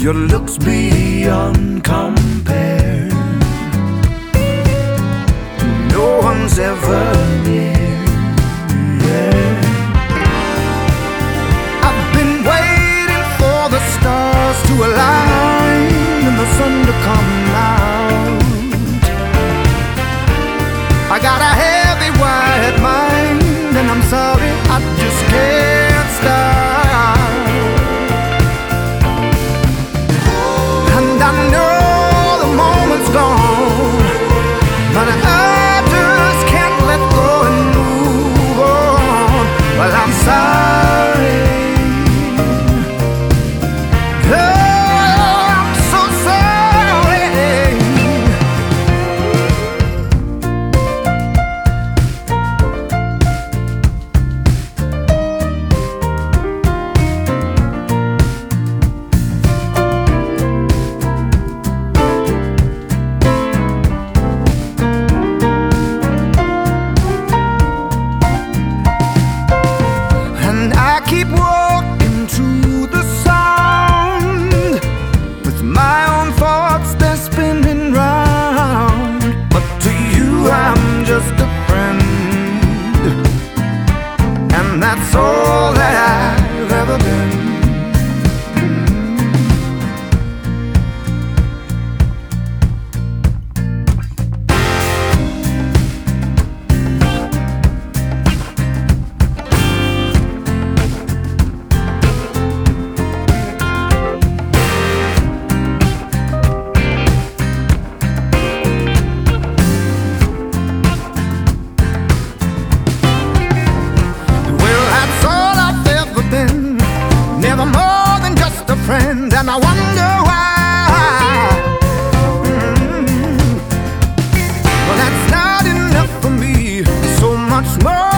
Your looks beyond compare. No one's ever near. Yeah. I've been waiting for the stars to align and the sun to come out. I got a heavy wired mind, and I'm sorry, I just can't stop. And I know the moment's gone, but I just can't let go and move on. Well, I'm sorry. Oh, I'm so sorry. I keep walking to the sound with my own thoughts, they're spinning round. But to you I'm just a friend, and that's all that I've ever been. Never more than just a friend, and I wonder why. Well, that's not enough for me. So much more.